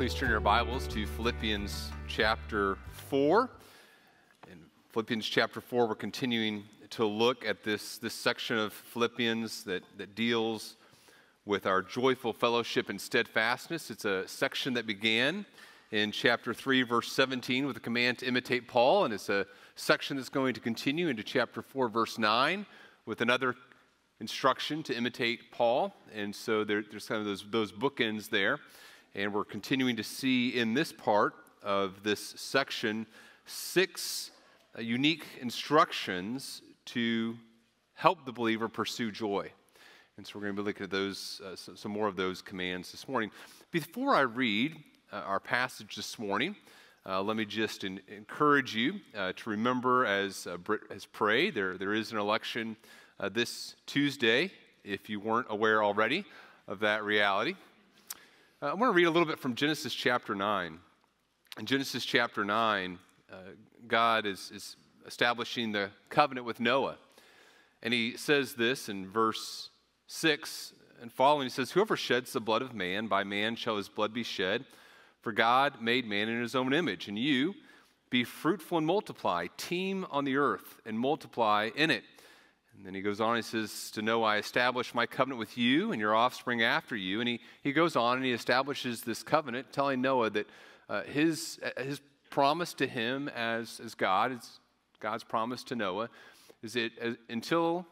Please turn your Bibles to Philippians chapter 4. In Philippians chapter 4, we're continuing to look at this section of Philippians that deals with our joyful fellowship and steadfastness. It's a section that began in chapter 3, verse 17, with a command to imitate Paul, and it's a section that's going to continue into chapter 4, verse 9, with another instruction to imitate Paul. And so there's kind of those bookends there. And we're continuing to see in this part of this section 6 unique instructions to help the believer pursue joy. And so we're going to be looking at those, some more of those commands this morning. Before I read our passage this morning, let me just encourage you to remember, as Britt has prayed, there is an election this Tuesday, if you weren't aware already of that reality. I want to read a little bit from Genesis chapter 9. In Genesis chapter 9, God is establishing the covenant with Noah. And he says this in verse 6 and following. He says, "Whoever sheds the blood of man, by man shall his blood be shed. For God made man in his own image. And you, be fruitful and multiply. Teem on the earth and multiply in it." And then he goes on, he says, "To Noah, I establish my covenant with you and your offspring after you." And he goes on and he establishes this covenant, telling Noah that his promise to him as God's promise to Noah, is that until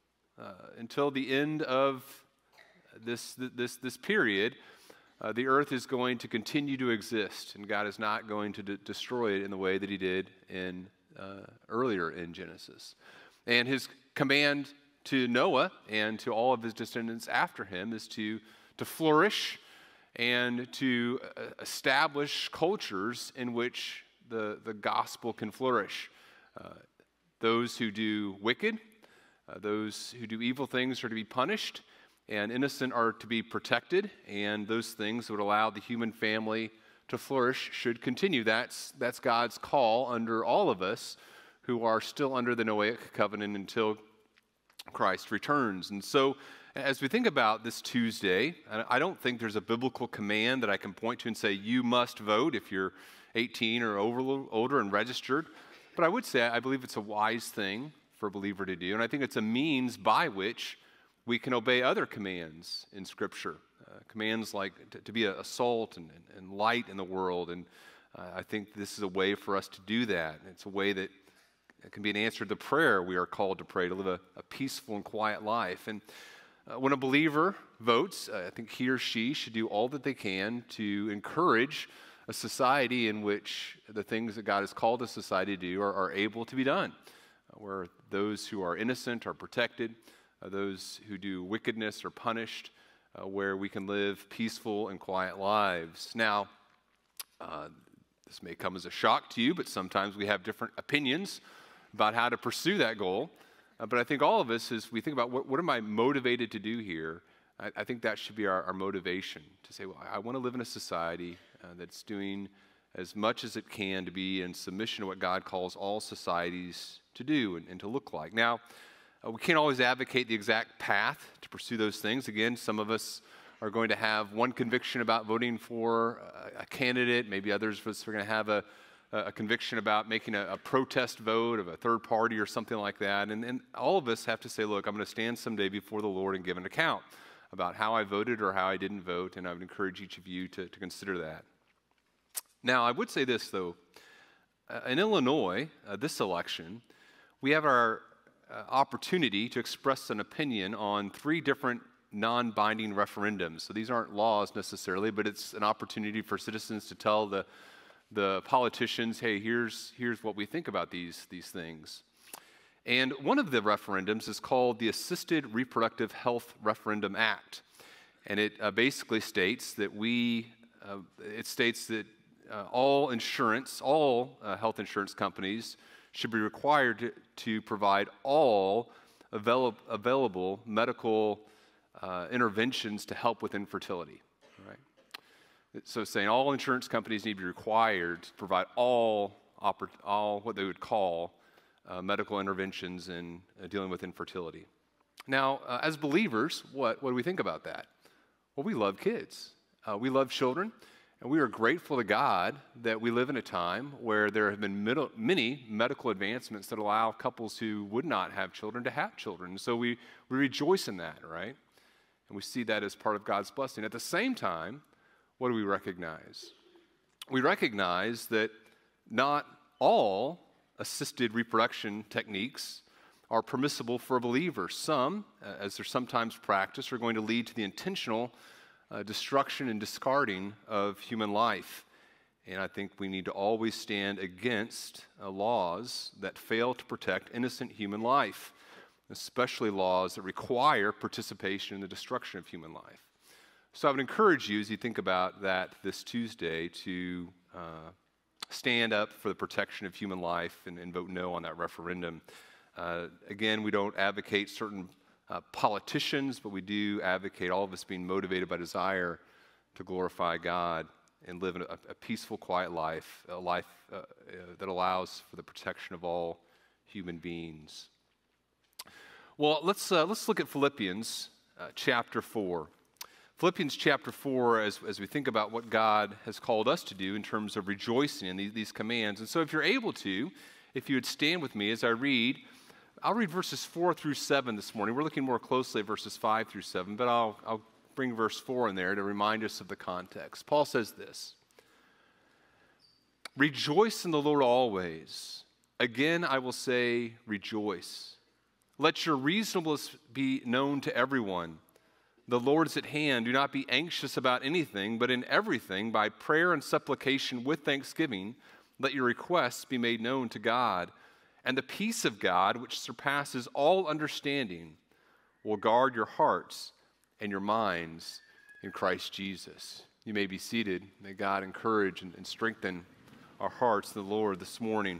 the end of this period, the earth is going to continue to exist, and God is not going to destroy it in the way that he did earlier in Genesis. And his command to Noah and to all of his descendants after him is to flourish and to establish cultures in which the gospel can flourish. Those who do wicked, those who do evil things are to be punished, and innocent are to be protected, and those things that would allow the human family to flourish should continue. That's God's call under all of us who are still under the Noahic covenant until Christ returns. And so as we think about this Tuesday, I don't think there's a biblical command that I can point to and say, you must vote if you're 18 or older and registered. But I would say I believe it's a wise thing for a believer to do. And I think it's a means by which we can obey other commands in Scripture. Commands like to be a salt and light in the world. And I think this is a way for us to do that. It's a way that it can be an answer to the prayer we are called to pray, to live a peaceful and quiet life. And when a believer votes, I think he or she should do all that they can to encourage a society in which the things that God has called a society to do are able to be done, where those who are innocent are protected, those who do wickedness are punished, where we can live peaceful and quiet lives. Now, this may come as a shock to you, but sometimes we have different opinions about how to pursue that goal. But I think all of us, as we think about what am I motivated to do here, I think that should be our motivation, to say, well, I want to live in a society that's doing as much as it can to be in submission to what God calls all societies to do and to look like. Now, we can't always advocate the exact path to pursue those things. Again, some of us are going to have one conviction about voting for a candidate. Maybe others of us are going to have a conviction about making a protest vote of a third party or something like that. And all of us have to say, look, I'm going to stand someday before the Lord and give an account about how I voted or how I didn't vote, and I would encourage each of you to consider that. Now, I would say this, though. In Illinois, this election, we have our opportunity to express an opinion on 3 different non-binding referendums. So these aren't laws necessarily, but it's an opportunity for citizens to tell the politicians, hey, here's what we think about these things. And one of the referendums is called the Assisted Reproductive Health Referendum Act. And it basically states that all health insurance companies should be required to provide all available medical interventions to help with infertility. So saying all insurance companies need to be required to provide all what they would call medical interventions in dealing with infertility. Now, as believers, what do we think about that? Well, we love kids. We love children. And we are grateful to God that we live in a time where there have been many medical advancements that allow couples who would not have children to have children. So we rejoice in that, right? And we see that as part of God's blessing. At the same time, what do we recognize? We recognize that not all assisted reproduction techniques are permissible for a believer. Some, as they're sometimes practiced, are going to lead to the intentional destruction and discarding of human life. And I think we need to always stand against laws that fail to protect innocent human life, especially laws that require participation in the destruction of human life. So I would encourage you, as you think about that this Tuesday, to stand up for the protection of human life and vote no on that referendum. Again, we don't advocate certain politicians, but we do advocate all of us being motivated by desire to glorify God and live a peaceful, quiet life, a life that allows for the protection of all human beings. Well, let's look at Philippians chapter 4. Philippians chapter 4, as we think about what God has called us to do in terms of rejoicing in these commands. And so if you're able to, if you would stand with me as I read, I'll read verses 4 through 7 this morning. We're looking more closely at verses 5 through 7, but I'll bring verse 4 in there to remind us of the context. Paul says this: "Rejoice in the Lord always. Again, I will say, rejoice. Let your reasonableness be known to everyone. The Lord is at hand. Do not be anxious about anything, but in everything, by prayer and supplication with thanksgiving, let your requests be made known to God. And the peace of God, which surpasses all understanding, will guard your hearts and your minds in Christ Jesus." You may be seated. May God encourage and strengthen our hearts in the Lord this morning.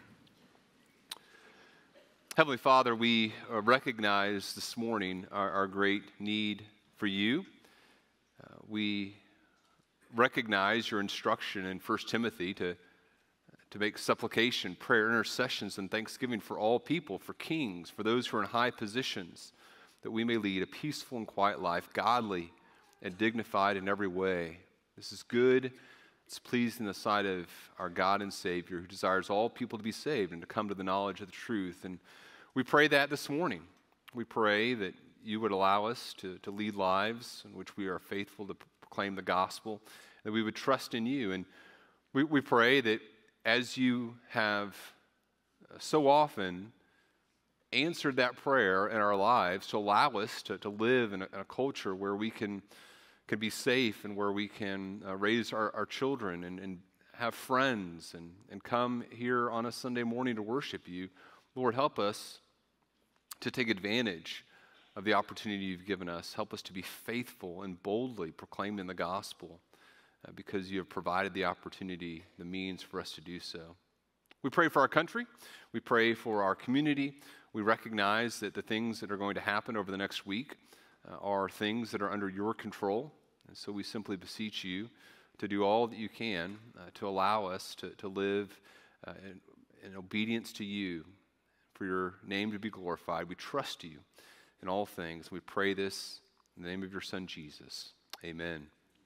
Heavenly Father, we recognize this morning our great need for you. We recognize your instruction in 1 Timothy to make supplication, prayer, intercessions, and thanksgiving for all people, for kings, for those who are in high positions, that we may lead a peaceful and quiet life, godly and dignified in every way. This is good. It's pleasing in the sight of our God and Savior, who desires all people to be saved and to come to the knowledge of the truth. And we pray that this morning. We pray that you would allow us to lead lives in which we are faithful to proclaim the gospel, that we would trust in you. And we pray that as you have so often answered that prayer in our lives, to allow us to live in a culture where we can be safe and where we can raise our children and have friends and come here on a Sunday morning to worship you. Lord, help us to take advantage of the opportunity you've given us. Help us to be faithful and boldly proclaiming the gospel because you have provided the opportunity, the means for us to do so. We pray for our country. We pray for our community. We recognize that the things that are going to happen over the next week are things that are under your control. And so we simply beseech you to do all that you can to allow us to live in obedience to you, for your name to be glorified. We trust you in all things. We pray this in the name of your Son, Jesus. Amen.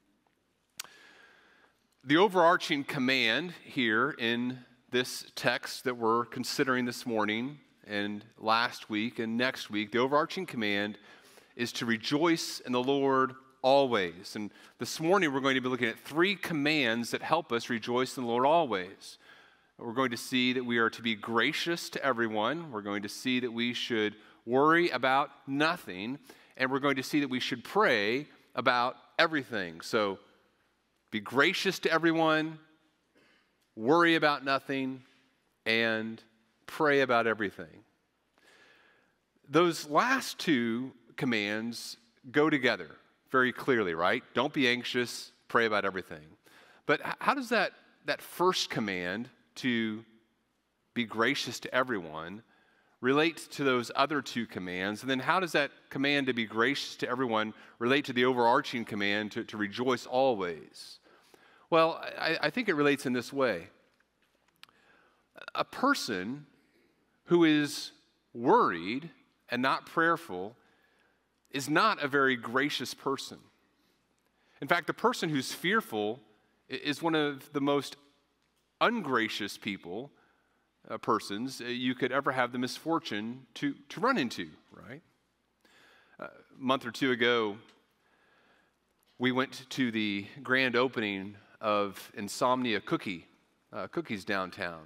The overarching command here in this text that we're considering this morning and last week and next week, the overarching command is to rejoice in the Lord always. And this morning we're going to be looking at 3 commands that help us rejoice in the Lord always. We're going to see that we are to be gracious to everyone. We're going to see that we should worry about nothing. And we're going to see that we should pray about everything. So be gracious to everyone, worry about nothing, and pray about everything. Those last 2 commands go together very clearly, right? Don't be anxious, pray about everything. But how does that first command to be gracious to everyone relate to those other 2 commands? And then how does that command to be gracious to everyone relate to the overarching command to rejoice always? Well, I think it relates in this way. A person who is worried and not prayerful is not a very gracious person. In fact, the person who's fearful is one of the most ungracious persons you could ever have the misfortune to run into, right? A month or two ago, we went to the grand opening of Insomnia Cookies downtown.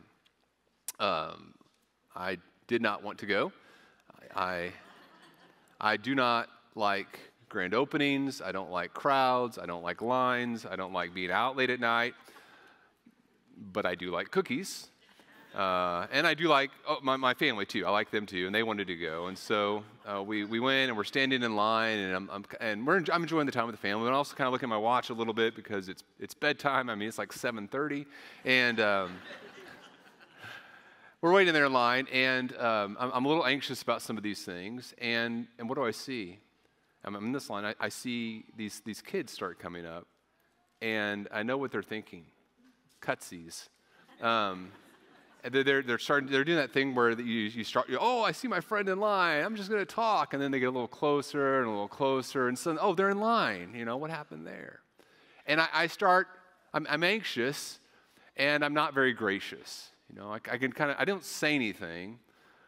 I did not want to go. I do not like grand openings. I don't like crowds. I don't like lines. I don't like being out late at night. But I do like cookies. And I do like my family too. I like them too, and they wanted to go. And so we went, and we're standing in line, and I'm enjoying the time with the family. But I'm also kind of looking at my watch a little bit because it's bedtime. I mean, it's like 7:30, and we're waiting there in line, and I'm a little anxious about some of these things. And what do I see? I'm in this line. I see these kids start coming up, and I know what they're thinking. Cutsies. They're doing that thing where you start, oh, I see my friend in line. I'm just going to talk. And then they get a little closer and a little closer. And suddenly, oh, they're in line. You know, what happened there? And I'm anxious, and I'm not very gracious. You know, I don't say anything,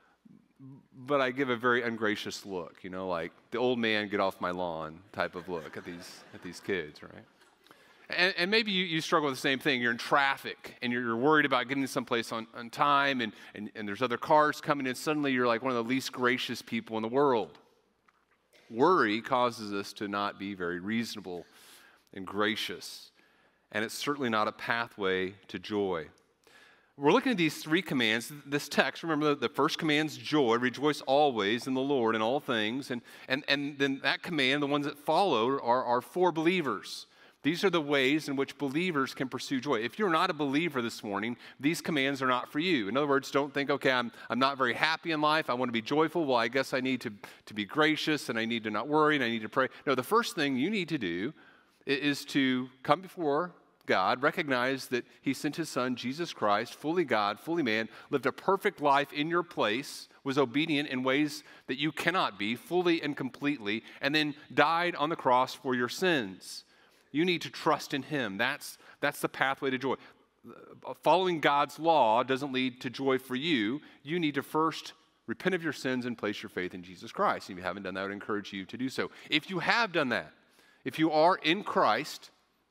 but I give a very ungracious look. You know, like the old man, get off my lawn type of look at these kids, right? And maybe you struggle with the same thing. You're in traffic, and you're worried about getting someplace on time, and there's other cars coming in. Suddenly, you're like one of the least gracious people in the world. Worry causes us to not be very reasonable and gracious, and it's certainly not a pathway to joy. We're looking at these three commands. This text, remember, the first command's joy, rejoice always in the Lord in all things, and then that command, the ones that follow, are for believers. These are the ways in which believers can pursue joy. If you're not a believer this morning, these commands are not for you. In other words, don't think, okay, I'm not very happy in life. I want to be joyful. Well, I guess I need to be gracious, and I need to not worry, and I need to pray. No, the first thing you need to do is to come before God, recognize that he sent his son, Jesus Christ, fully God, fully man, lived a perfect life in your place, was obedient in ways that you cannot be, fully and completely, and then died on the cross for your sins. You need to trust in him. That's the pathway to joy. Following God's law doesn't lead to joy for you. You need to first repent of your sins and place your faith in Jesus Christ. If you haven't done that, I would encourage you to do so. If you have done that, if you are in Christ,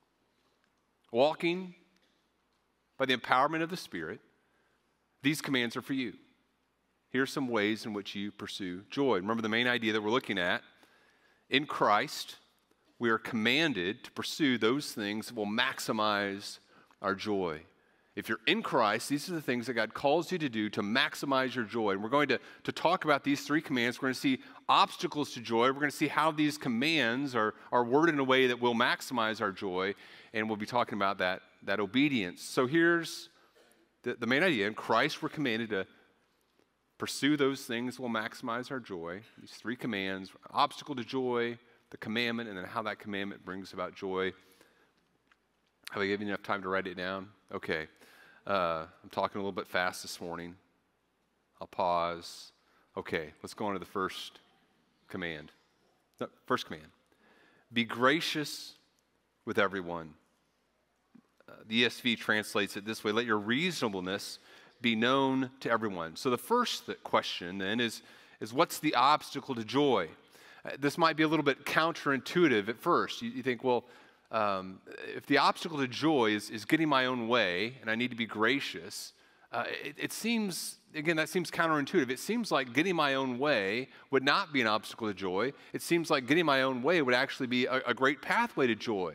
walking by the empowerment of the Spirit, these commands are for you. Here's some ways in which you pursue joy. Remember the main idea that we're looking at. In Christ, we are commanded to pursue those things that will maximize our joy. If you're in Christ, these are the things that God calls you to do to maximize your joy. And we're going to talk about these three commands. We're going to see obstacles to joy. We're going to see how these commands are worded in a way that will maximize our joy. And we'll be talking about that obedience. So here's the main idea. In Christ, we're commanded to pursue those things that will maximize our joy. These three commands: obstacle to joy, the commandment, and then how that commandment brings about joy. Have I given you enough time to write it down? Okay. I'm talking a little bit fast this morning. I'll pause. Okay, let's go on to the first command. No, first command. Be gracious with everyone. The ESV translates it this way: let your reasonableness be known to everyone. So the first question then is what's the obstacle to joy? This might be a little bit counterintuitive at first. You think, well, if the obstacle to joy is getting my own way and I need to be gracious, it seems, again, that seems counterintuitive. It seems like getting my own way would not be an obstacle to joy. It seems like getting my own way would actually be a great pathway to joy.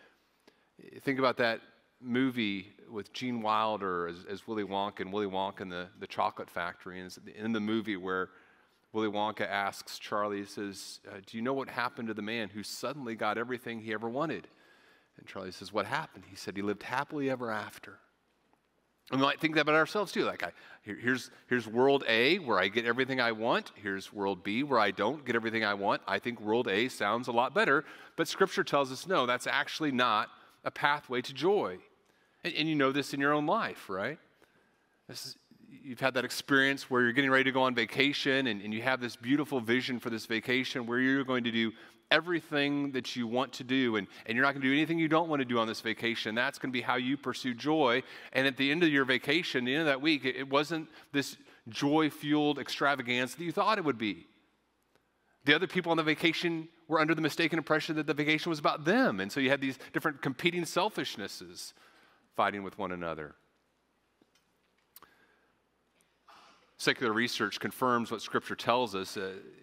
Think about that movie with Gene Wilder as Willy Wonka, and Willy Wonka and the Chocolate Factory. And it's in the movie where Willy Wonka asks Charlie, he says, do you know what happened to the man who suddenly got everything he ever wanted? And Charlie says, what happened? He said, he lived happily ever after. And we might think that about ourselves too. Like, here's world A, where I get everything I want. Here's world B, where I don't get everything I want. I think world A sounds a lot better, but Scripture tells us, no, that's actually not a pathway to joy. And you know this in your own life, right? you've had that experience where you're getting ready to go on vacation and you have this beautiful vision for this vacation where you're going to do everything that you want to do and you're not going to do anything you don't want to do on this vacation. That's going to be how you pursue joy. And at the end of your vacation, the end of that week, it wasn't this joy-fueled extravaganza that you thought it would be. The other people on the vacation were under the mistaken impression that the vacation was about them. And so you had these different competing selfishnesses fighting with one another. Secular research confirms what Scripture tells us.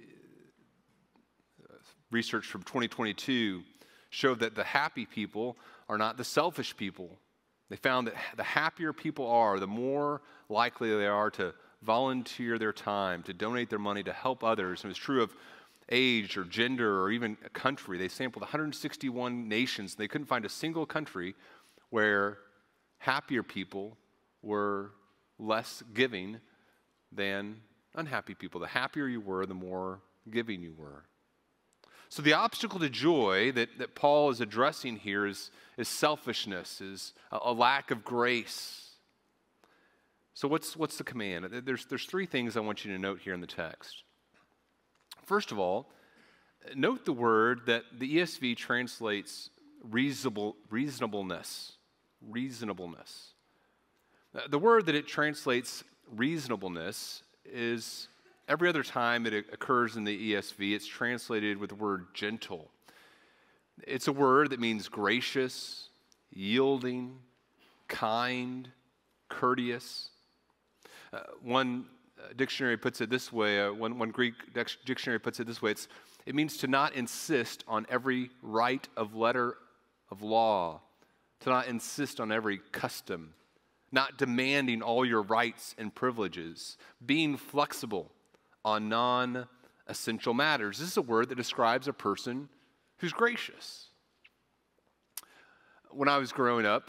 Research from 2022 showed that the happy people are not the selfish people. They found that the happier people are, the more likely they are to volunteer their time, to donate their money, to help others. And it was true of age or gender or even a country. They sampled 161 nations, and they couldn't find a single country where happier people were less giving than unhappy people. The happier you were, the more giving you were. So the obstacle to joy that Paul is addressing here is selfishness, is a lack of grace. So what's the command? There's three things I want you to note here in the text. First of all, note the word that the ESV translates reasonableness. Reasonableness. The word that it translates reasonableness is every other time it occurs in the ESV, it's translated with the word gentle. It's a word that means gracious, yielding, kind, courteous. One dictionary puts it this way, one Greek dictionary puts it this way, it means to not insist on every right of letter of law, to not insist on every custom, not demanding all your rights and privileges, being flexible on non-essential matters. This is a word that describes a person who's gracious. When I was growing up,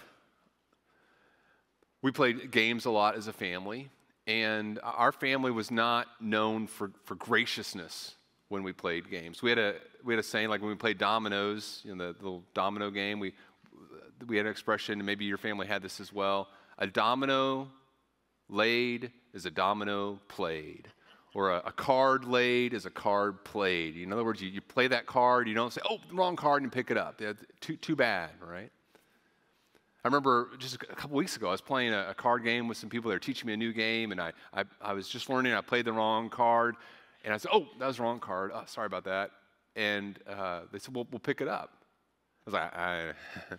we played games a lot as a family, and our family was not known for graciousness when we played games. We had a saying, like when we played dominoes, the little domino game, we had an expression, and maybe your family had this as well: a domino laid is a domino played. Or a card laid is a card played. In other words, you play that card, you don't say, oh, wrong card, and pick it up. Too bad, right? I remember just a couple weeks ago, I was playing a card game with some people that were teaching me a new game, and I was just learning, I played the wrong card, and I said, oh, that was the wrong card. Oh, sorry about that. And they said, well, we'll pick it up. I was like,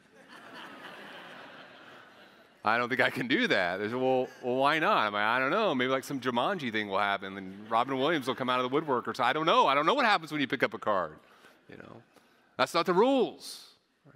I don't think I can do that. They said, well, why not? I'm like, I don't know. Maybe like some Jumanji thing will happen, and Robin Williams will come out of the woodwork. Or so I don't know. I don't know what happens when you pick up a card. That's not the rules. Right?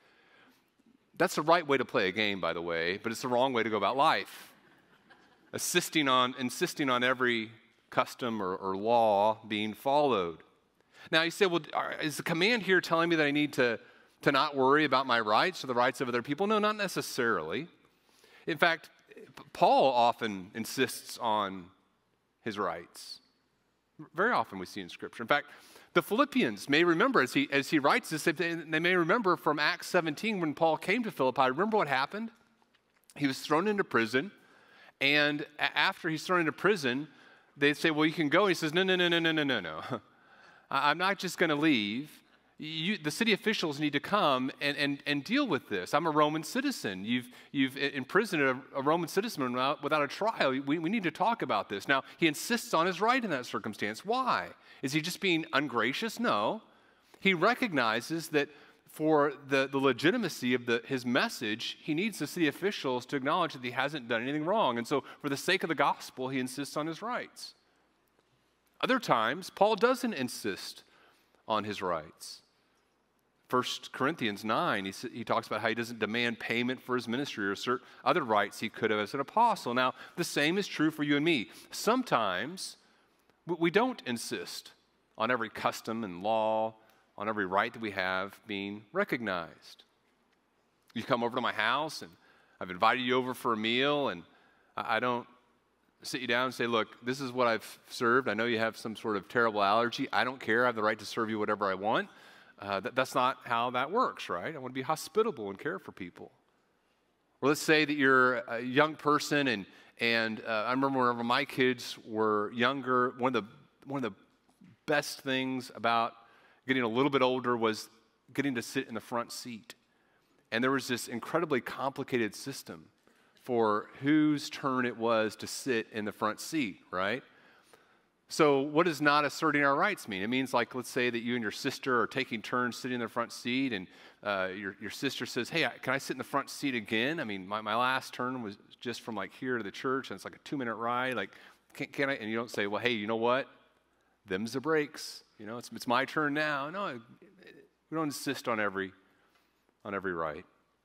That's the right way to play a game, by the way, but it's the wrong way to go about life. Insisting on every custom or law being followed. Now you say, well, is the command here telling me that I need to not worry about my rights or the rights of other people? No, not necessarily. In fact, Paul often insists on his rights. Very often we see in Scripture. In fact, the Philippians may remember, as he writes this, they may remember from Acts 17 when Paul came to Philippi. Remember what happened? He was thrown into prison, and after he's thrown into prison, they say, well, you can go. And he says, no. I'm not just going to leave. The city officials need to come and deal with this. I'm a Roman citizen. You've imprisoned a Roman citizen without a trial. We need to talk about this. Now, he insists on his right in that circumstance. Why? Is he just being ungracious? No. He recognizes that for the legitimacy of his message, he needs the city officials to acknowledge that he hasn't done anything wrong. And so for the sake of the gospel, he insists on his rights. Other times, Paul doesn't insist on his rights. 1 Corinthians 9, he talks about how he doesn't demand payment for his ministry or certain other rights he could have as an apostle. Now, the same is true for you and me. Sometimes we don't insist on every custom and law, on every right that we have being recognized. You come over to my house, and I've invited you over for a meal, and I don't sit you down and say, look, this is what I've served. I know you have some sort of terrible allergy. I don't care. I have the right to serve you whatever I want. That's not how that works, right? I want to be hospitable and care for people. Or let's say that you're a young person And I remember whenever my kids were younger, one of the best things about getting a little bit older was getting to sit in the front seat. And there was this incredibly complicated system for whose turn it was to sit in the front seat, right? So what does not asserting our rights mean? It means, like, let's say that you and your sister are taking turns sitting in the front seat, and your sister says, hey, can I sit in the front seat again? I mean, my last turn was just from like here to the church, and it's like a 2-minute ride. Like, can I? And you don't say, well, hey, you know what? Them's the breaks. You know, it's my turn now. No, we don't insist on every right.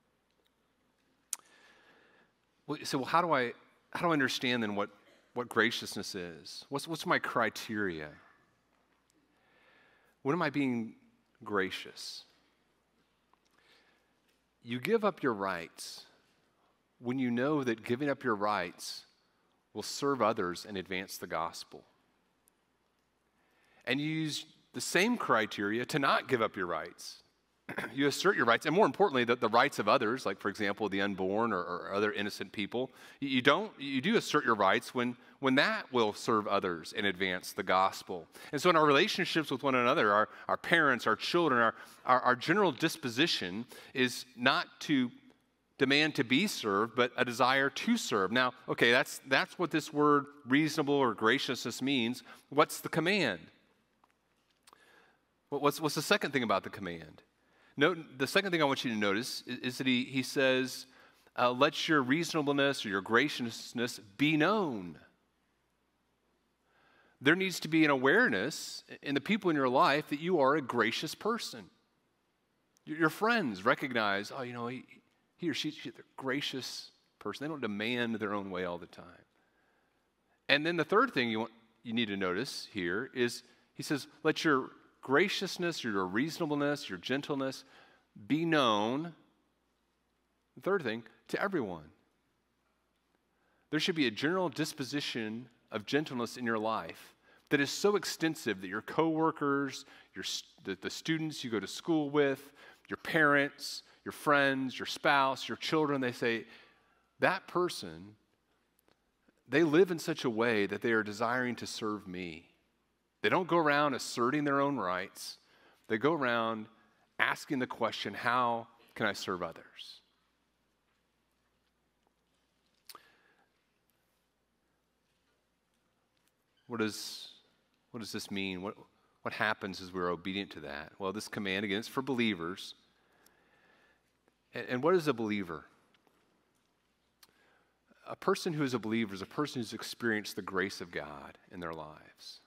So how do I understand then what graciousness is? What's my criteria? When am I being gracious? You give up your rights when you know that giving up your rights will serve others and advance the gospel. And you use the same criteria to not give up your rights. You assert your rights, and more importantly, the rights of others, like, for example, the unborn or other innocent people. You do assert your rights when that will serve others and advance the gospel. And so in our relationships with one another, our parents, our children, our general disposition is not to demand to be served, but a desire to serve. Now, okay, that's what this word reasonable or graciousness means. What's the command? What's the second thing about the command? Note, the second thing I want you to notice is that he says, let your reasonableness or your graciousness be known. There needs to be an awareness in the people in your life that you are a gracious person. Your friends recognize, oh, you know, he or she's a gracious person. They don't demand their own way all the time. And then the third thing you need to notice here is he says, let your graciousness, your reasonableness, your gentleness be known, the third thing, to everyone. There should be a general disposition of gentleness in your life that is so extensive that your coworkers, the students you go to school with, your parents, your friends, your spouse, your children, they say, that person, they live in such a way that they are desiring to serve me. They don't go around asserting their own rights. They go around asking the question, how can I serve others? What does this mean? What happens as we're obedient to that? Well, this command, again, is for believers. And what is a believer? A person who is a believer is a person who's experienced the grace of God in their lives.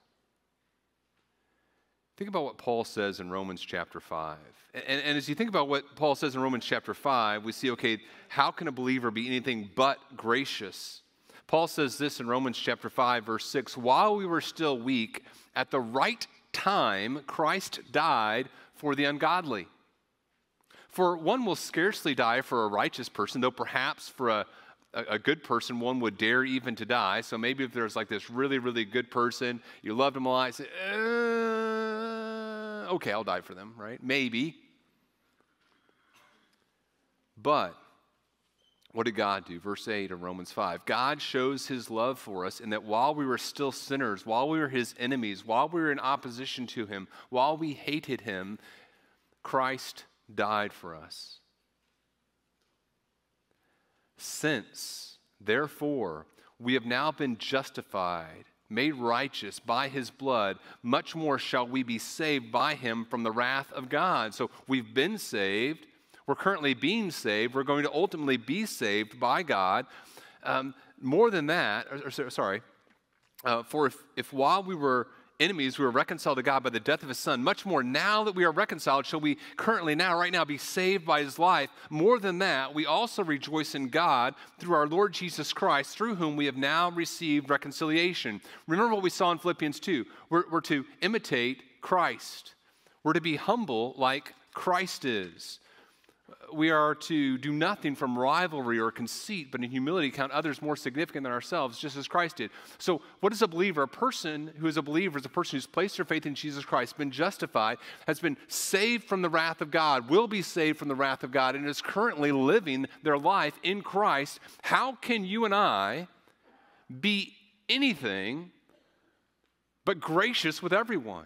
Think about what Paul says in Romans chapter 5. And as you think about what Paul says in Romans chapter 5, we see, okay, how can a believer be anything but gracious? Paul says this in Romans chapter 5, verse 6, while we were still weak, at the right time, Christ died for the ungodly. For one will scarcely die for a righteous person, though perhaps for a good person, one would dare even to die. So maybe if there's like this really, really good person, you loved them a lot, you say, okay, I'll die for them, right? Maybe. But what did God do? Verse 8 of Romans 5. God shows his love for us in that while we were still sinners, while we were his enemies, while we were in opposition to him, while we hated him, Christ died for us. Since, therefore, we have now been justified, made righteous by his blood, much more shall we be saved by him from the wrath of God. So we've been saved. We're currently being saved. We're going to ultimately be saved by God. More than that, for if while we were enemies, we were reconciled to God by the death of his son, much more now that we are reconciled, shall we currently right now be saved by his life. More than that, we also rejoice in God through our Lord Jesus Christ, through whom we have now received reconciliation. Remember what we saw in Philippians 2. We're to imitate Christ. We're to be humble like Christ is. We are to do nothing from rivalry or conceit, but in humility count others more significant than ourselves, just as Christ did. So what is a believer? A person who is a believer is a person who's placed their faith in Jesus Christ, been justified, has been saved from the wrath of God, will be saved from the wrath of God, and is currently living their life in Christ. How can you and I be anything but gracious with everyone?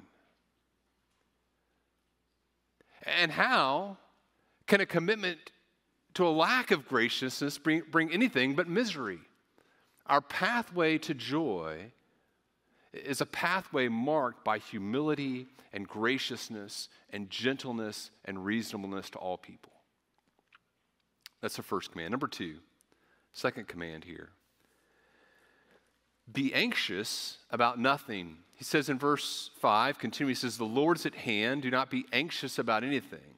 And how can a commitment to a lack of graciousness bring anything but misery? Our pathway to joy is a pathway marked by humility and graciousness and gentleness and reasonableness to all people. That's the first command. Number two, second command here. Be anxious about nothing. He says in verse 5, continuing, he says, the Lord's at hand. Do not be anxious about anything.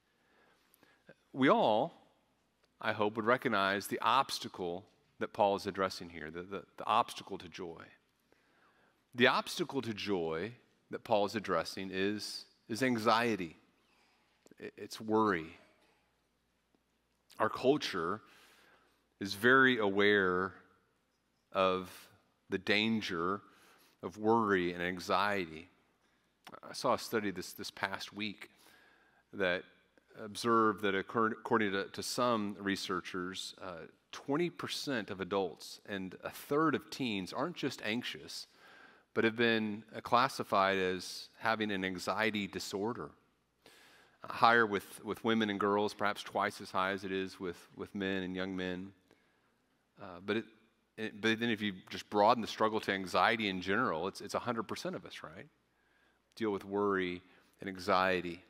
We all, I hope, would recognize the obstacle that Paul is addressing here, the obstacle to joy. The obstacle to joy that Paul is addressing is anxiety. It's worry. Our culture is very aware of the danger of worry and anxiety. I saw a study this past week that observed that according to some researchers, 20% of adults and a third of teens aren't just anxious, but have been classified as having an anxiety disorder. Higher with women and girls, perhaps twice as high as it is with men and young men. But then if you just broaden the struggle to anxiety in general, it's 100% of us, right? Deal with worry and anxiety.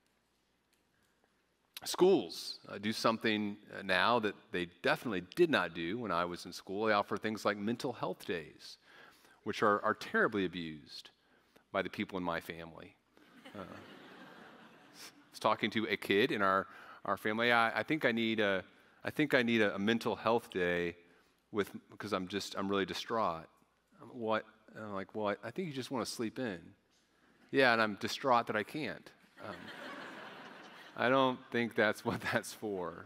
Schools do something now that they definitely did not do when I was in school. They offer things like mental health days, which are terribly abused by the people in my family. I was talking to a kid in our family. I think I need a mental health day because I'm really distraught. What? And I'm like, well, I think you just want to sleep in. Yeah, and I'm distraught that I can't. I don't think that's what that's for.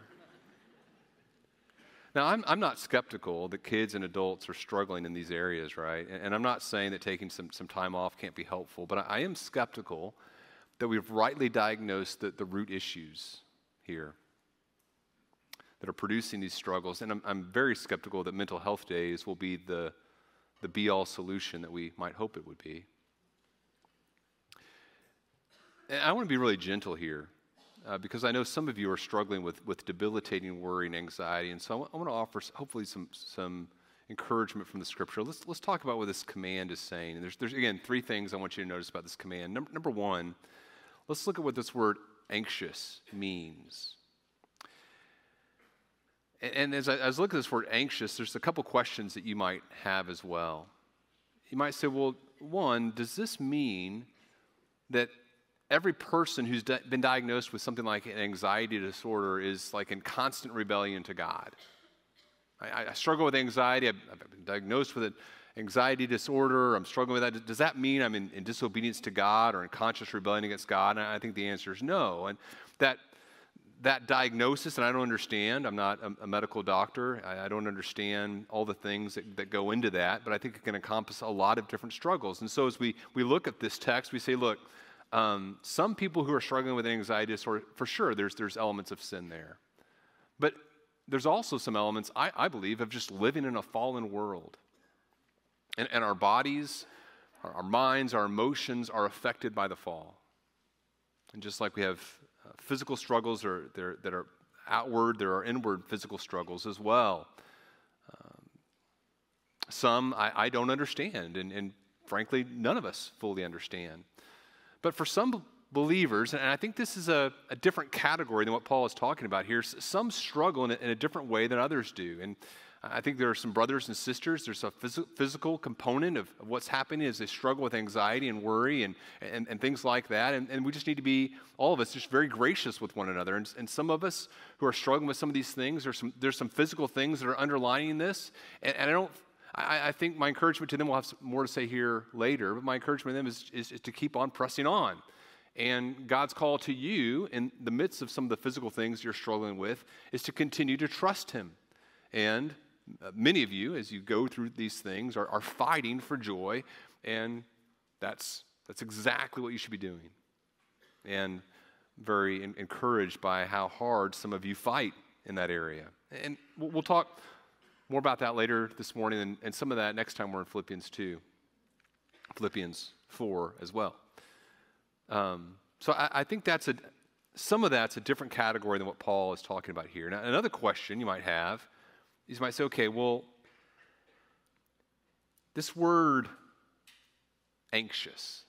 Now, I'm not skeptical that kids and adults are struggling in these areas, right? And I'm not saying that taking some time off can't be helpful, but I am skeptical that we've rightly diagnosed the root issues here that are producing these struggles. And I'm very skeptical that mental health days will be the be-all solution that we might hope it would be. And I want to be really gentle here. Because I know some of you are struggling with debilitating worry and anxiety, and so I want to offer hopefully some encouragement from the Scripture. Let's talk about what this command is saying. And there's again three things I want you to notice about this command. Number one, let's look at what this word anxious means. And as I look at this word anxious, there's a couple questions that you might have as well. You might say, well, one, does this mean that every person who's been diagnosed with something like an anxiety disorder is like in constant rebellion to God? I struggle with anxiety. I've been diagnosed with an anxiety disorder. I'm struggling with that. Does that mean I'm in disobedience to God or in conscious rebellion against God? And I think the answer is no. And that diagnosis, and I don't understand. I'm not a medical doctor. I don't understand all the things that go into that, but I think it can encompass a lot of different struggles. And so as we look at this text, we say, look, some people who are struggling with anxiety disorder, for sure, there's elements of sin there. But there's also some elements, I believe, of just living in a fallen world. And our bodies, our minds, our emotions are affected by the fall. And just like we have physical struggles that are outward, there are inward physical struggles as well. Some I don't understand, and frankly, none of us fully understand. But for some believers, and I think this is a different category than what Paul is talking about here, some struggle in a different way than others do. And I think there are some brothers and sisters, there's a physical component of what's happening as they struggle with anxiety and worry and things like that. And we just need to be, all of us, just very gracious with one another. And some of us who are struggling with some of these things, there's some physical things that are underlying this. And I think my encouragement to them, we'll have more to say here later, but my encouragement to them is to keep on pressing on. And God's call to you in the midst of some of the physical things you're struggling with is to continue to trust Him. And many of you, as you go through these things, are fighting for joy, and that's exactly what you should be doing. And very encouraged by how hard some of you fight in that area. And we'll talk More about that later this morning, and some of that next time we're in Philippians 2, Philippians 4 as well. So I think some of that's a different category than what Paul is talking about here. Now, another question you might have is you might say, okay, well, this word anxious,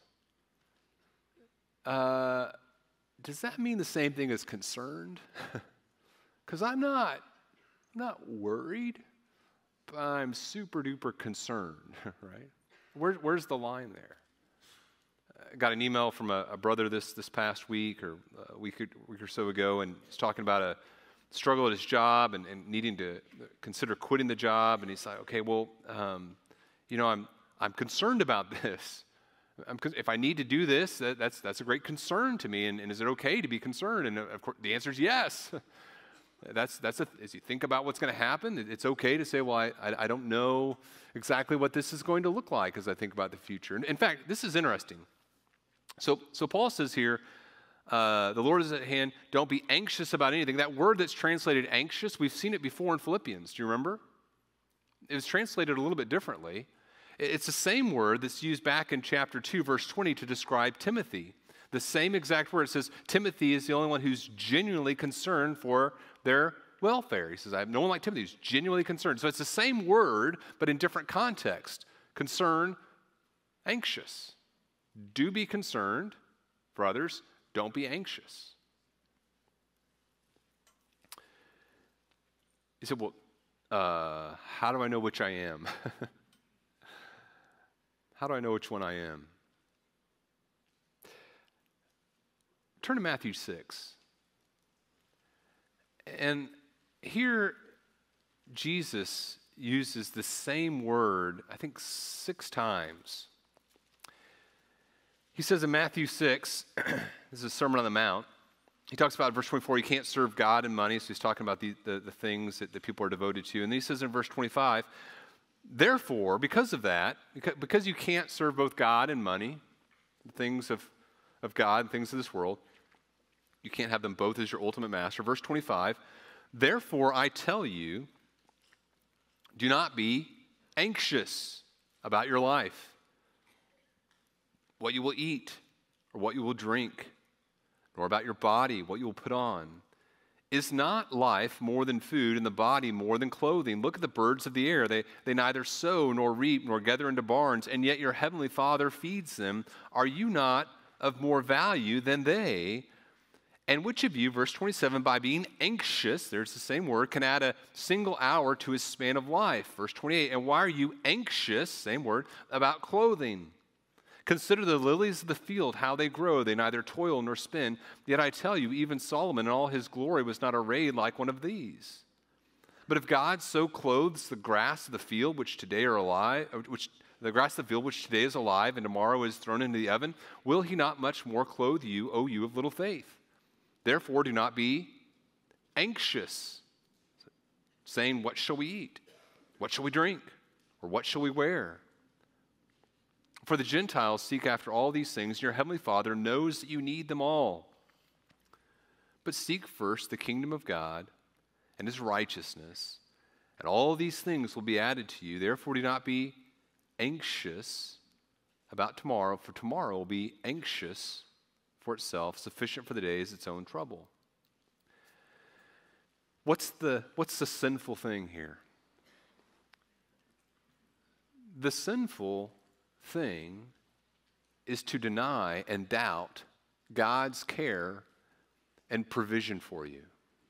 does that mean the same thing as concerned? Because I'm not worried, but I'm super duper concerned, right? Where's the line there? I got an email from a brother this past week or a week or so ago, and he's talking about a struggle at his job and needing to consider quitting the job. And he's like, okay, well, I'm concerned about this. If I need to do this, that's a great concern to me. And is it okay to be concerned? And of course, the answer is yes. As you think about what's going to happen, it's okay to say, well, I don't know exactly what this is going to look like as I think about the future. And in fact, this is interesting. So Paul says here, the Lord is at hand. Don't be anxious about anything. That word that's translated anxious, we've seen it before in Philippians. Do you remember? It was translated a little bit differently. It's the same word that's used back in chapter 2, verse 20 to describe Timothy. The same exact word. It says Timothy is the only one who's genuinely concerned for their welfare. He says, I have no one like Timothy who's genuinely concerned. So it's the same word, but in different context. Concern, anxious. Do be concerned for others. Don't be anxious. He said, well, how do I know which I am? How do I know which one I am? Turn to Matthew 6. And here, Jesus uses the same word, I think 6 times. He says in Matthew 6, this is a Sermon on the Mount, he talks about verse 24, you can't serve God and money, so he's talking about the things that people are devoted to. And then he says in verse 25, therefore, because of that, because you can't serve both God and money, the things of God and things of this world, you can't have them both as your ultimate master. Verse 25, therefore I tell you, do not be anxious about your life, what you will eat or what you will drink, nor about your body, what you will put on. Is not life more than food, and the body more than clothing? Look at the birds of the air. They neither sow nor reap nor gather into barns, and yet your heavenly Father feeds them. Are you not of more value than they? And which of you, verse 27, by being anxious, there's the same word, can add a single hour to his span of life? Verse 28, and why are you anxious, same word, about clothing? Consider the lilies of the field, how they grow. They neither toil nor spin. Yet I tell you, even Solomon in all his glory was not arrayed like one of these. But if God so clothes the grass of the field, which today are alive, the grass of the field which today is alive and tomorrow is thrown into the oven, will he not much more clothe you, O you of little faith? Therefore do not be anxious, saying, what shall we eat? What shall we drink? Or what shall we wear? For the Gentiles seek after all these things, and your heavenly Father knows that you need them all. But seek first the kingdom of God and his righteousness, and all these things will be added to you. Therefore do not be anxious about tomorrow, for tomorrow will be anxious for itself. Sufficient for the day is its own trouble. What's the sinful thing here? The sinful thing is to deny and doubt God's care and provision for you.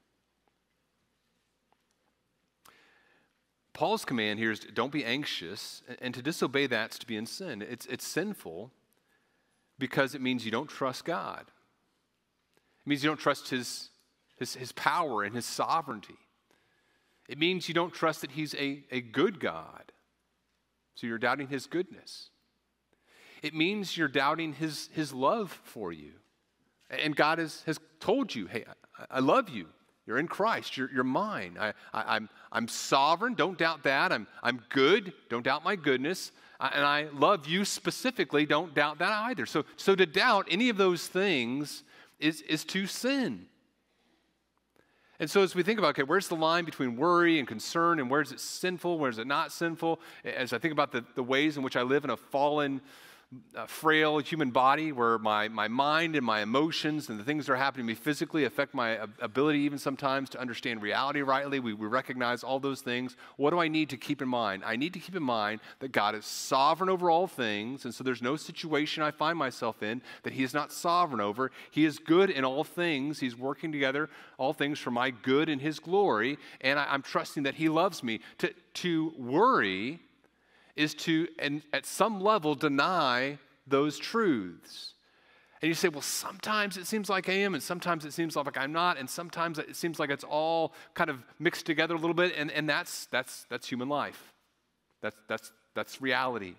Paul's command here is don't be anxious, and to disobey that's to be in sin. It's sinful because it means you don't trust God. It means you don't trust his power and his sovereignty. It means you don't trust that he's a good God. So you're doubting his goodness. It means you're doubting his love for you. And God has told you, hey, I love you. You're in Christ. You're mine. I'm sovereign. Don't doubt that. I'm good. Don't doubt my goodness. And I love you specifically. Don't doubt that either. So to doubt any of those things is to sin. And so as we think about, okay, where's the line between worry and concern, and where's it sinful, where's it not sinful? As I think about the ways in which I live in a fallen, frail human body, where my mind and my emotions and the things that are happening to me physically affect my ability even sometimes to understand reality rightly. We recognize all those things. What do I need to keep in mind? I need to keep in mind that God is sovereign over all things, and so there's no situation I find myself in that he is not sovereign over. He is good in all things. He's working together all things for my good and his glory, and I'm trusting that he loves me. To worry is to, and at some level, deny those truths. And you say, well, sometimes it seems like I am, and sometimes it seems like I'm not, and sometimes it seems like it's all kind of mixed together a little bit, and that's human life. That's reality.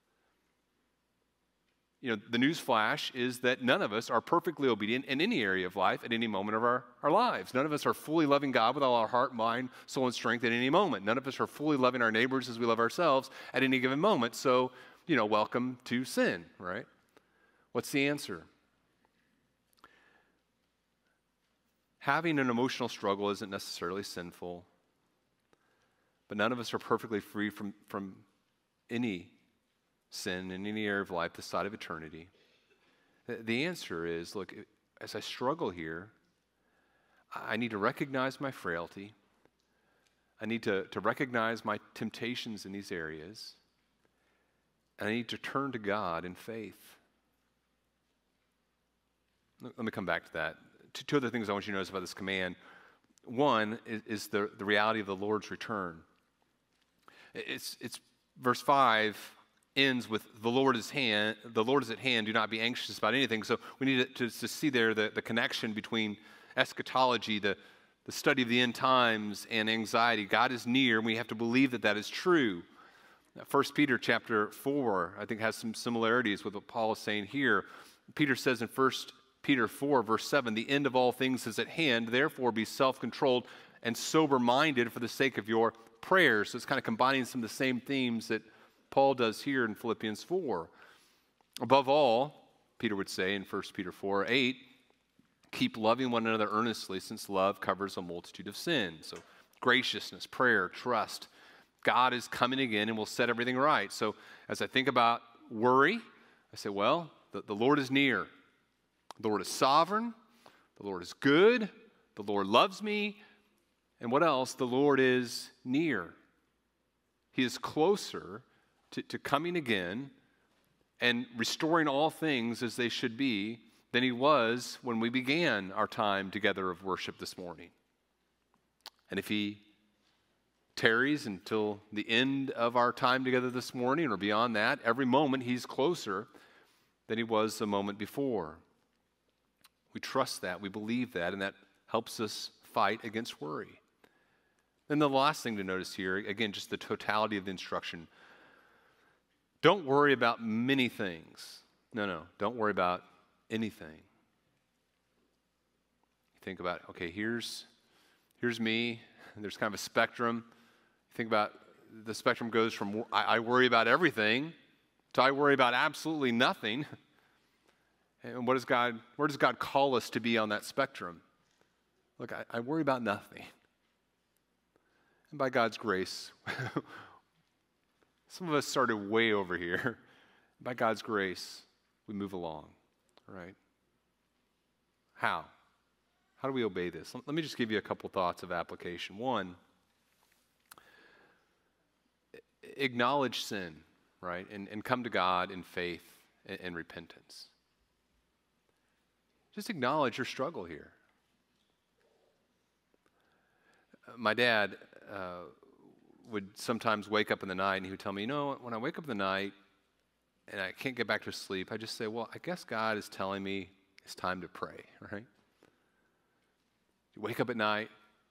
You know, the news flash is that none of us are perfectly obedient in any area of life at any moment of our lives. None of us are fully loving God with all our heart, mind, soul, and strength at any moment. None of us are fully loving our neighbors as we love ourselves at any given moment. So, you know, welcome to sin, right? What's the answer? Having an emotional struggle isn't necessarily sinful, but none of us are perfectly free from any sin in any area of life this side of eternity. The answer is, look, as I struggle here, I need to recognize my frailty. I need to recognize my temptations in these areas. And I need to turn to God in faith. Let me come back to that. Two other things I want you to notice about this command. One is the reality of the Lord's return. It's verse 5 ends with the Lord is at hand, do not be anxious about anything. So we need to see there the connection between eschatology, the study of the end times, and anxiety. God is near, and we have to believe that is true. 1 Peter chapter 4, I think, has some similarities with what Paul is saying here. Peter says in 1 Peter 4, verse 7, the end of all things is at hand, therefore be self-controlled and sober-minded for the sake of your prayers. So it's kind of combining some of the same themes that Paul does here in Philippians 4. Above all, Peter would say in 1 Peter 4:8, keep loving one another earnestly, since love covers a multitude of sins. So graciousness, prayer, trust. God is coming again and will set everything right. So as I think about worry, I say, well, the Lord is near. The Lord is sovereign. The Lord is good. The Lord loves me. And what else? The Lord is near. He is closer to coming again and restoring all things as they should be than he was when we began our time together of worship this morning. And if he tarries until the end of our time together this morning or beyond that, every moment he's closer than he was a moment before. We trust that, we believe that, and that helps us fight against worry. Then the last thing to notice here, again, just the totality of the instruction. Don't worry about many things. No, don't worry about anything. You think about, okay, here's me. There's kind of a spectrum. You think about the spectrum goes from I worry about everything to I worry about absolutely nothing. And where does God call us to be on that spectrum? Look, I worry about nothing. And by God's grace, some of us started way over here. By God's grace, we move along, right? How? How do we obey this? Let me just give you a couple thoughts of application. One, acknowledge sin, right? And come to God in faith and repentance. Just acknowledge your struggle here. My dad would sometimes wake up in the night and he would tell me, you know, when I wake up in the night and I can't get back to sleep, I just say, well, I guess God is telling me it's time to pray, right? You wake up at night.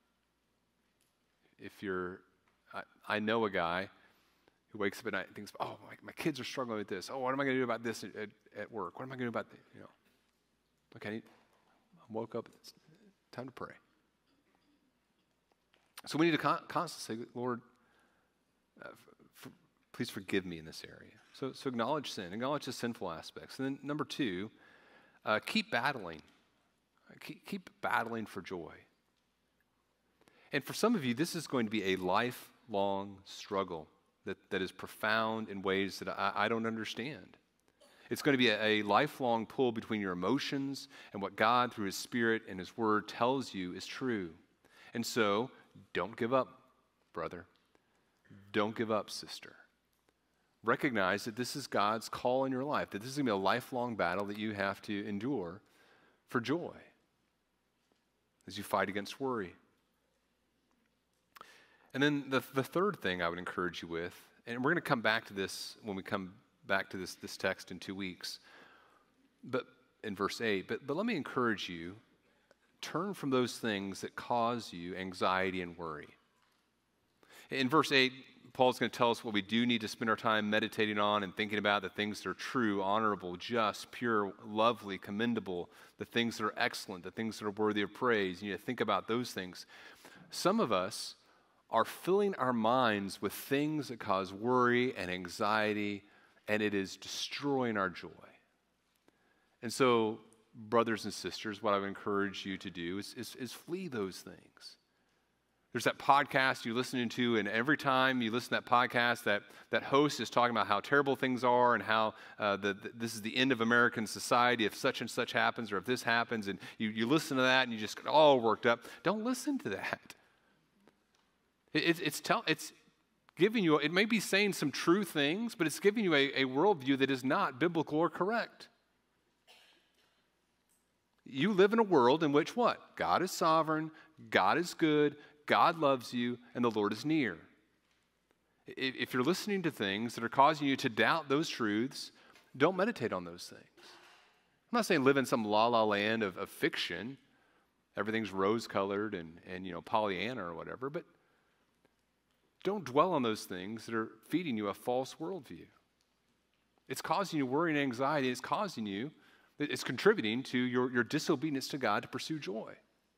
I know a guy who wakes up at night and thinks, oh, my kids are struggling with this. Oh, what am I going to do about this at work? What am I going to do about this? You know, okay, I woke up, it's time to pray. So we need to constantly say, Lord, please forgive me in this area. So acknowledge sin, acknowledge the sinful aspects. And then number two, keep battling. Keep battling for joy. And for some of you, this is going to be a lifelong struggle that is profound in ways that I don't understand. It's going to be a lifelong pull between your emotions and what God, through His Spirit and His Word, tells you is true. And so, don't give up, brother. Don't give up, sister. Recognize that this is God's call in your life, that this is going to be a lifelong battle that you have to endure for joy as you fight against worry. And then the third thing I would encourage you with, and we're going to come back to this when we come back to this text in 2 weeks, but in verse 8, but let me encourage you, turn from those things that cause you anxiety and worry. In verse 8, Paul's going to tell us what we do need to spend our time meditating on and thinking about, the things that are true, honorable, just, pure, lovely, commendable, the things that are excellent, the things that are worthy of praise. You need to think about those things. Some of us are filling our minds with things that cause worry and anxiety, and it is destroying our joy. And so, brothers and sisters, what I would encourage you to do is flee those things. There's that podcast you're listening to, and every time you listen to that podcast, that host is talking about how terrible things are and how this is the end of American society if such and such happens or if this happens, and you listen to that and you just get all worked up. Don't listen to that. It's giving you, it may be saying some true things, but it's giving you a worldview that is not biblical or correct. You live in a world in which what? God is sovereign, God is good, God loves you, and the Lord is near. If you're listening to things that are causing you to doubt those truths, don't meditate on those things. I'm not saying live in some la-la land of fiction. Everything's rose-colored and Pollyanna or whatever, but don't dwell on those things that are feeding you a false worldview. It's causing you worry and anxiety. It's contributing to your disobedience to God to pursue joy.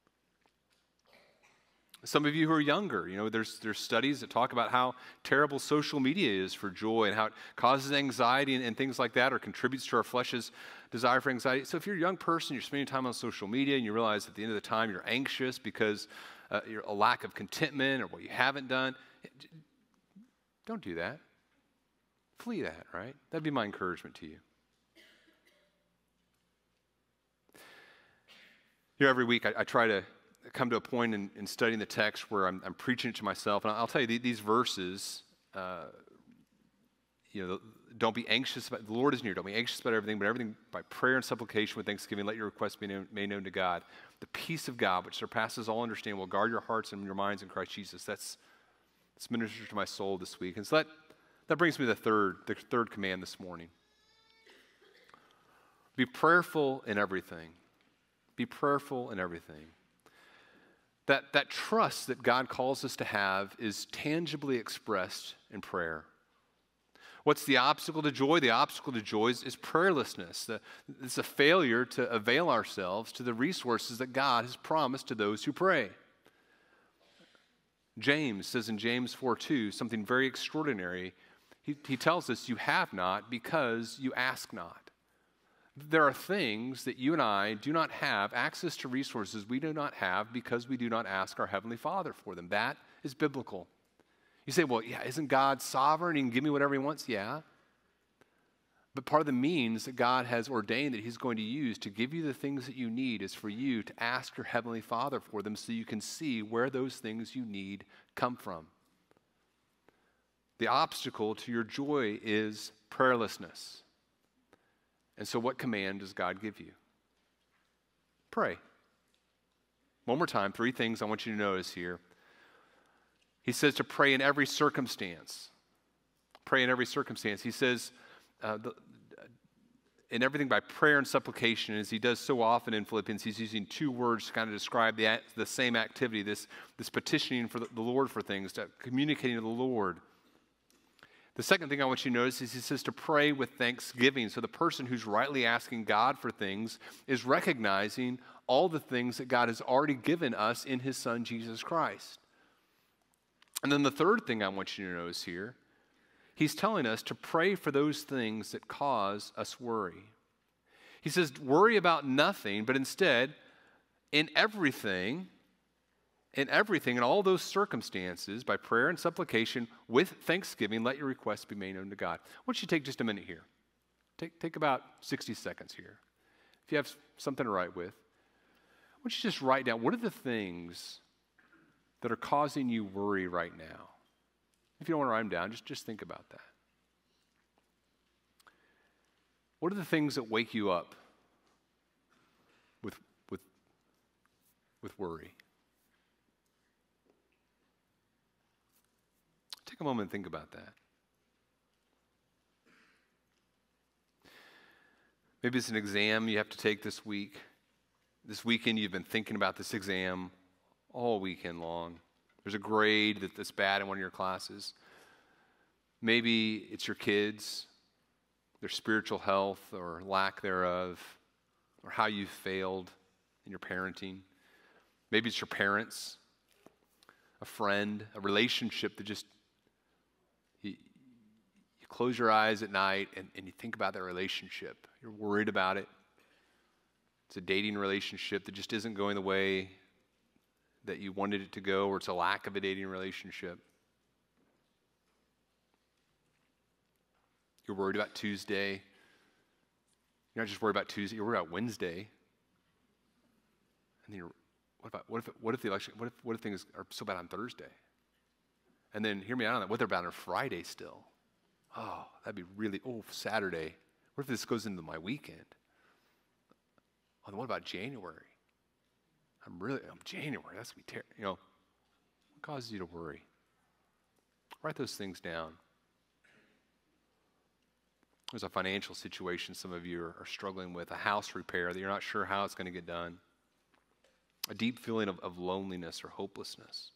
Some of you who are younger, there's studies that talk about how terrible social media is for joy and how it causes anxiety and things like that, or contributes to our flesh's desire for anxiety. So if you're a young person, you're spending time on social media and you realize at the end of the time you're anxious because you're a lack of contentment or what you haven't done, don't do that. Flee that, right? That'd be my encouragement to you. Every week I try to come to a point in studying the text where I'm preaching it to myself. And I'll tell you, these verses, don't be anxious about, the Lord is near. Don't be anxious about everything, but everything by prayer and supplication with thanksgiving, let your requests be made known to God. The peace of God, which surpasses all understanding, will guard your hearts and your minds in Christ Jesus. That's ministered to my soul this week. And so that brings me to the third command this morning. Be prayerful in everything. Be prayerful in everything. That trust that God calls us to have is tangibly expressed in prayer. What's the obstacle to joy? The obstacle to joy is prayerlessness. It's a failure to avail ourselves to the resources that God has promised to those who pray. James says in James 4:2 something very extraordinary. He tells us, you have not because you ask not. There are things that you and I do not have, access to resources we do not have because we do not ask our Heavenly Father for them. That is biblical. You say, well, yeah, isn't God sovereign? He can give me whatever He wants. Yeah. But part of the means that God has ordained that He's going to use to give you the things that you need is for you to ask your Heavenly Father for them so you can see where those things you need come from. The obstacle to your joy is prayerlessness. And so what command does God give you? Pray. One more time, 3 things I want you to notice here. He says to pray in every circumstance. Pray in every circumstance. He says in everything by prayer and supplication, as he does so often in Philippians, he's using 2 words to kind of describe the same activity, this petitioning for the Lord for things, communicating to the Lord. The second thing I want you to notice is he says to pray with thanksgiving. So the person who's rightly asking God for things is recognizing all the things that God has already given us in His Son, Jesus Christ. And then the third thing I want you to notice here, he's telling us to pray for those things that cause us worry. He says, worry about nothing, but instead, in everything, In everything, in all those circumstances, by prayer and supplication, with thanksgiving, let your requests be made known to God. Why don't you take just a minute here? Take about 60 seconds here. If you have something to write with, why don't you just write down, what are the things that are causing you worry right now? If you don't want to write them down, just think about that. What are the things that wake you up with worry? Take a moment and think about that. Maybe it's an exam you have to take this week. This weekend you've been thinking about this exam all weekend long. There's a grade that's bad in one of your classes. Maybe it's your kids, their spiritual health or lack thereof, or how you've failed in your parenting. Maybe it's your parents, a friend, a relationship that just, you close your eyes at night and you think about that relationship. You're worried about it. It's a dating relationship that just isn't going the way that you wanted it to go, or it's a lack of a dating relationship. You're worried about Tuesday. You're not just worried about Tuesday, you're worried about Wednesday. And then what if the election, what if things are so bad on Thursday? And then hear me out on that, what if they're bad on Friday still? Oh, that'd be really, Saturday. What if this goes into my weekend? Oh, then what about January? January, that's going to be terrible. What causes you to worry? Write those things down. There's a financial situation some of you are struggling with, a house repair that you're not sure how it's going to get done, a deep feeling of loneliness or hopelessness.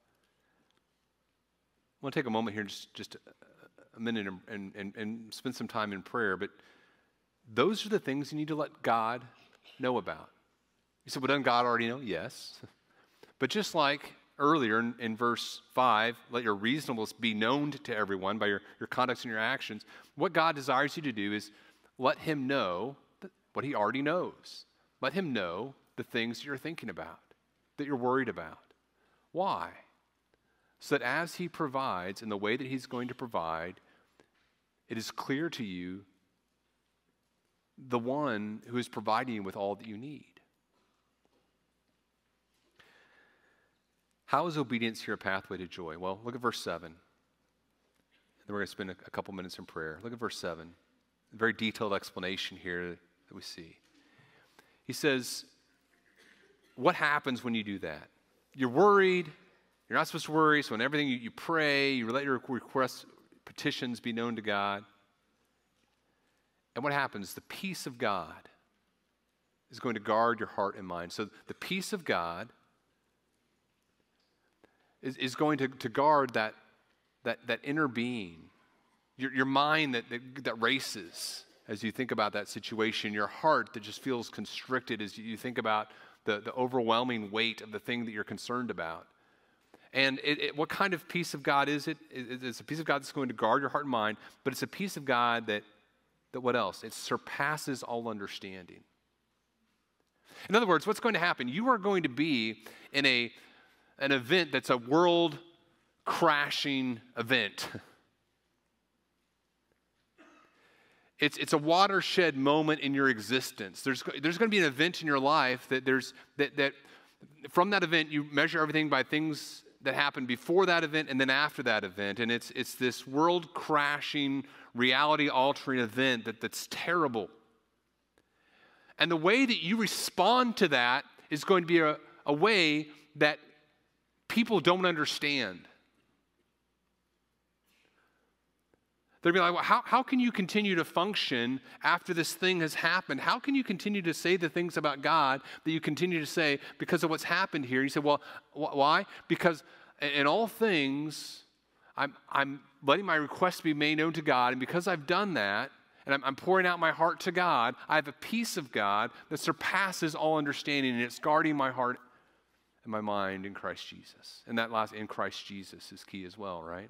I want to take a moment here, just a minute, and spend some time in prayer, but those are the things you need to let God know about. You said, well, doesn't God already know? Yes. But just like earlier in verse 5, let your reasonableness be known to everyone by your conduct and your actions. What God desires you to do is let him know what he already knows. Let him know the things that you're thinking about, that you're worried about. Why? So that as he provides in the way that he's going to provide, it is clear to you the one who is providing you with all that you need. How is obedience here a pathway to joy? Well, look at verse 7. And then we're going to spend a couple minutes in prayer. Look at verse 7. A very detailed explanation here that we see. He says, what happens when you do that? You're worried. You're not supposed to worry. So in everything you pray, you let your requests, petitions be known to God. And what happens? The peace of God is going to guard your heart and mind. So the peace of God is going to guard that inner being, your mind that races as you think about that situation, your heart that just feels constricted as you think about the overwhelming weight of the thing that you're concerned about. And what kind of peace of God is it? It's a peace of God that's going to guard your heart and mind, but it's a peace of God that what else? It surpasses all understanding. In other words, what's going to happen? You are going to be in an event that's a world-crashing event. It's a watershed moment in your existence. There's going to be an event in your life that from that event you measure everything by things that happened before that event and then after that event, and it's this world-crashing, reality-altering event that's terrible. And the way that you respond to that is going to be a way that people don't understand. They'll be like, well, how can you continue to function after this thing has happened? How can you continue to say the things about God that you continue to say because of what's happened here? You say, well, why? Because in all things, I'm letting my requests be made known to God, and because I've done that, and I'm pouring out my heart to God, I have a peace of God that surpasses all understanding, and it's guarding my heart and my mind in Christ Jesus. And that last, in Christ Jesus, is key as well, right?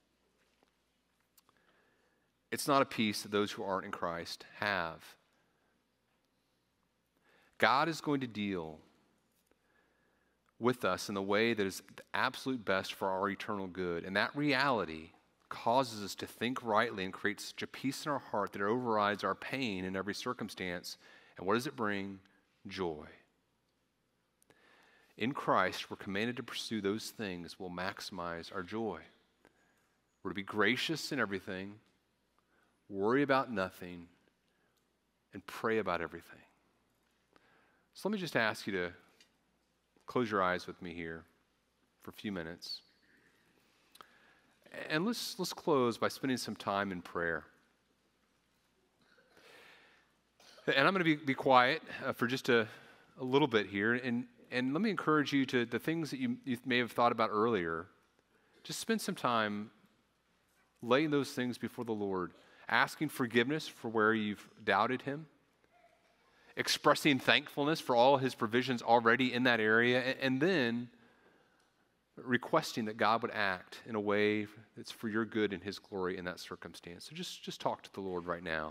It's not a peace that those who aren't in Christ have. God is going to deal with us in the way that is the absolute best for our eternal good. And that reality causes us to think rightly and creates such a peace in our heart that it overrides our pain in every circumstance. And what does it bring? Joy. In Christ, we're commanded to pursue those things that will maximize our joy. We're to be gracious in everything, worry about nothing, and pray about everything. So let me just ask you to close your eyes with me here for a few minutes. And let's close by spending some time in prayer. And I'm going to be quiet for just a little bit here. And let me encourage you to the things that you may have thought about earlier. Just spend some time laying those things before the Lord, asking forgiveness for where you've doubted him, expressing thankfulness for all his provisions already in that area, and then requesting that God would act in a way that's for your good and his glory in that circumstance. So just talk to the Lord right now.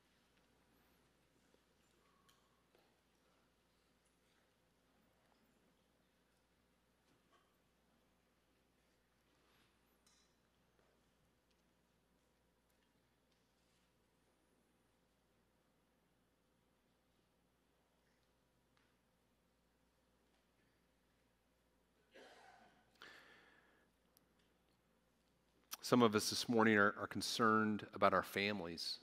Some of us this morning are concerned about our families.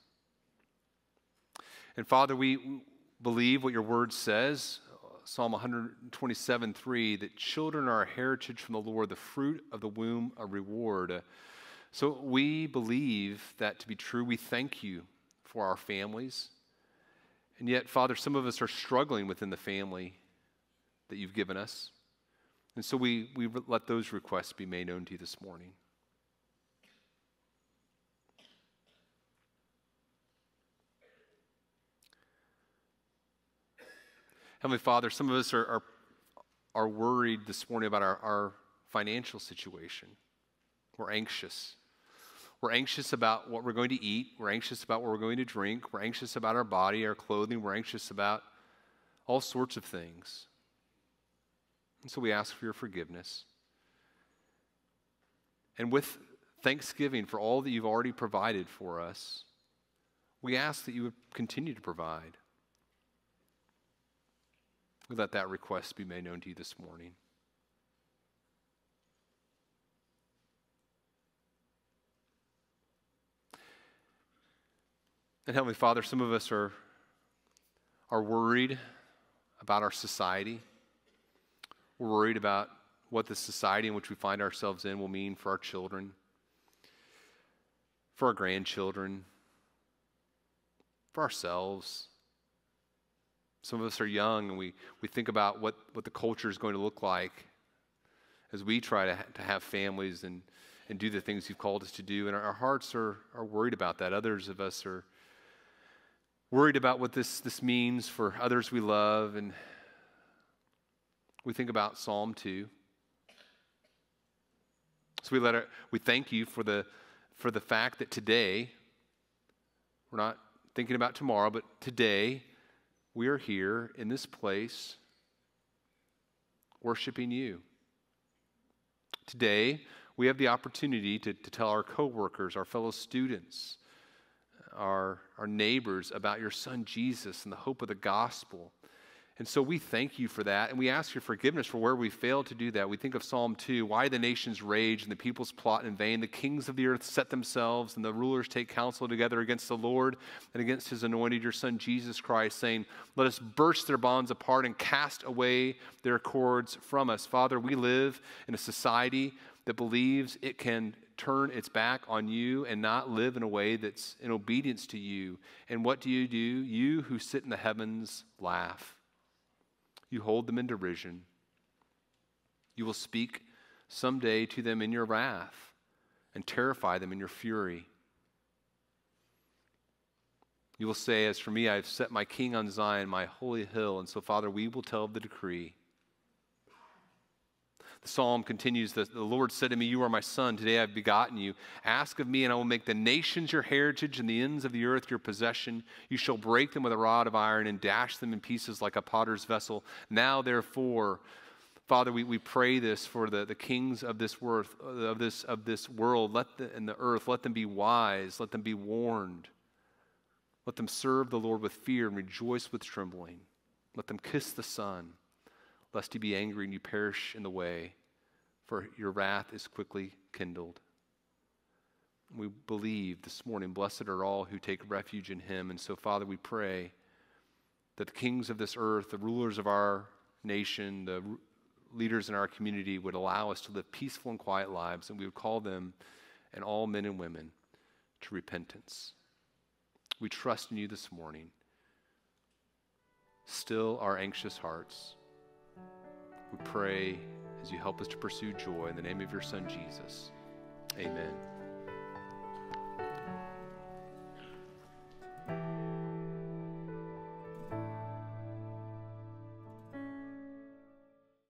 And Father, we believe what your word says, Psalm 127:3, that children are a heritage from the Lord, the fruit of the womb a reward. So we believe that to be true. We thank you for our families. And yet, Father, some of us are struggling within the family that you've given us. And so we let those requests be made known to you this morning. Heavenly Father, some of us are worried this morning about our financial situation. We're anxious. We're anxious about what we're going to eat. We're anxious about what we're going to drink. We're anxious about our body, our clothing. We're anxious about all sorts of things. And so we ask for your forgiveness. And with thanksgiving for all that you've already provided for us, we ask that you would continue to provide. Let that request be made known to you this morning. And Heavenly Father, some of us are worried about our society. We're worried about what the society in which we find ourselves in will mean for our children, for our grandchildren, for ourselves. Some of us are young, and we think about what the culture is going to look like as we try to have families and do the things you've called us to do. And our hearts are worried about that. Others of us are worried about what this means for others we love. And we think about Psalm 2. So we thank you for the fact that today, we're not thinking about tomorrow, but today, we are here in this place worshiping you. Today, we have the opportunity to tell our coworkers, our fellow students, our neighbors about your son Jesus and the hope of the gospel. And so we thank you for that, and we ask your forgiveness for where we failed to do that. We think of Psalm 2, why the nations rage and the peoples plot in vain. The kings of the earth set themselves, and the rulers take counsel together against the Lord and against his anointed, your son Jesus Christ, saying, let us burst their bonds apart and cast away their cords from us. Father, we live in a society that believes it can turn its back on you and not live in a way that's in obedience to you. And what do? You who sit in the heavens laugh. You hold them in derision. You will speak someday to them in your wrath and terrify them in your fury. You will say, as for me, I have set my king on Zion, my holy hill. And so, Father, we will tell of the decree. The psalm continues, the Lord said to me, you are my son, today I have begotten you. Ask of me, and I will make the nations your heritage and the ends of the earth your possession. You shall break them with a rod of iron and dash them in pieces like a potter's vessel. Now, therefore, Father, we pray this for the kings of this world, and the earth. Let them be wise. Let them be warned. Let them serve the Lord with fear and rejoice with trembling. Let them kiss the Son, lest he be angry and you perish in the way, for your wrath is quickly kindled. We believe this morning, blessed are all who take refuge in him. And so, Father, we pray that the kings of this earth, the rulers of our nation, the leaders in our community would allow us to live peaceful and quiet lives, and we would call them and all men and women to repentance. We trust in you this morning. Still our anxious hearts. We pray as you help us to pursue joy in the name of your Son, Jesus. Amen.